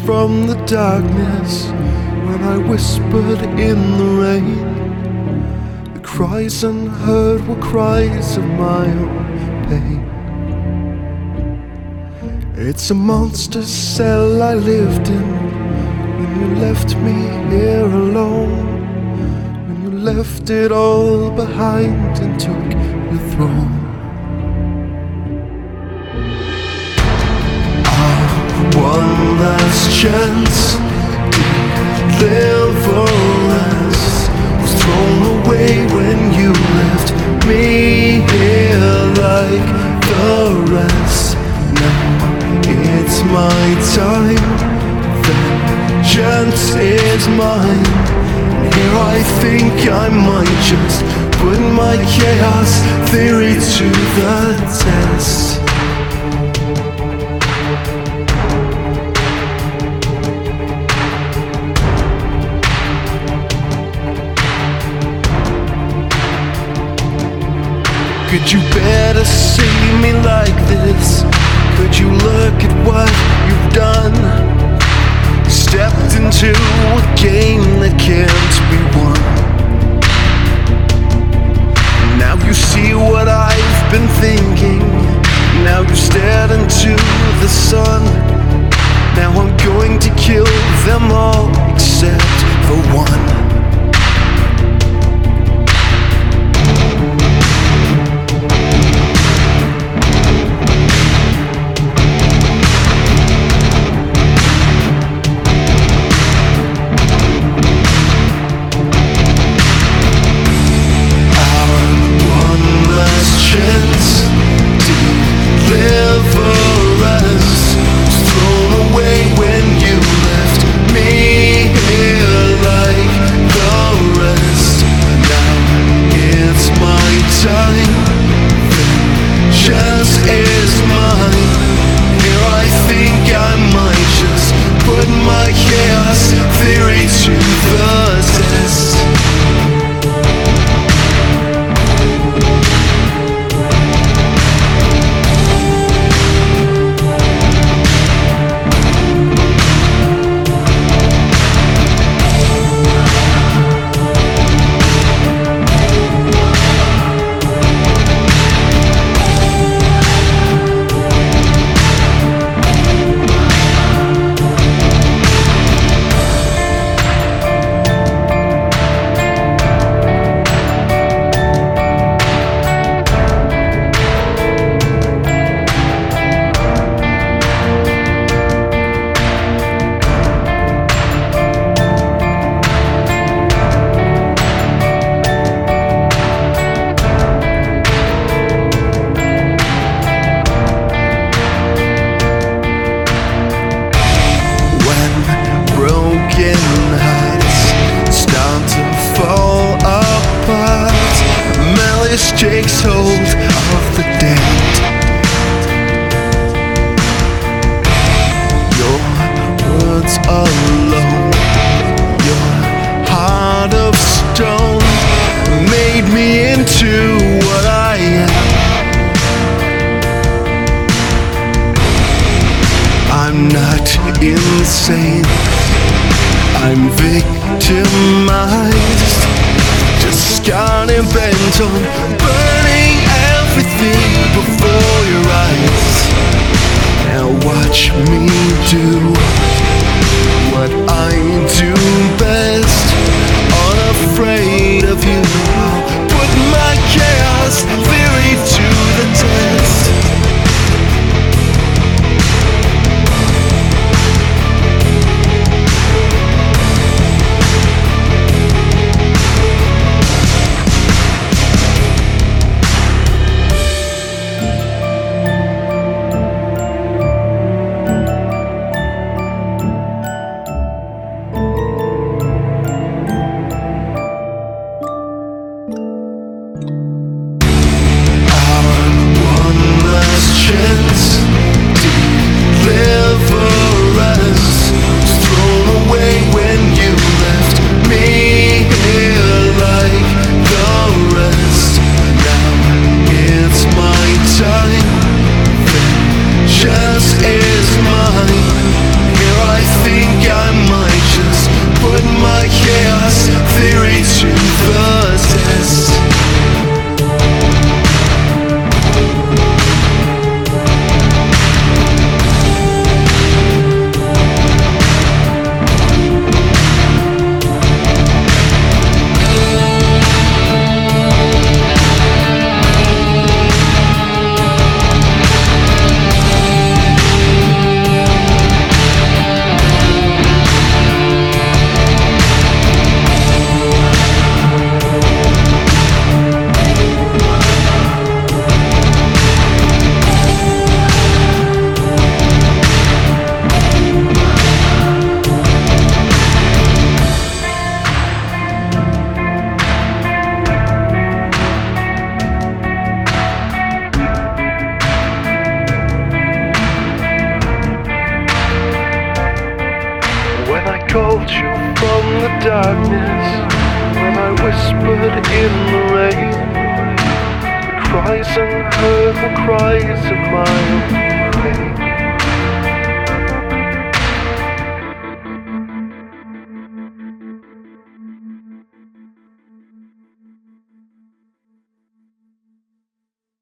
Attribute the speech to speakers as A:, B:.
A: from the darkness when I whispered in the rain. The cries unheard were cries of my own pain. It's a monster cell I lived in when you left me here alone, when you left it all behind and took your throne. One last chance to live or else was thrown away when you left me here like the rest. Now it's my time, vengeance is mine. And here I think I might just put my chaos theory to the test. Could you bear to see me like this? Could you look at what you've done? Stepped into a game that can't be won. Now you see what I've been thinking. Now you stared into the sun. Now I'm going to kill them all except for one. Takes hold of the dead. Your words alone, your heart of stone, made me into what I am. I'm not insane, I'm victimized, just scarred and bent on burning everything before your eyes. Now watch me do what I do best. Unafraid of you, I'll put my chaos theory to the test. darkness, when I whispered in the rain, the cries unheard, the cries of my own pain.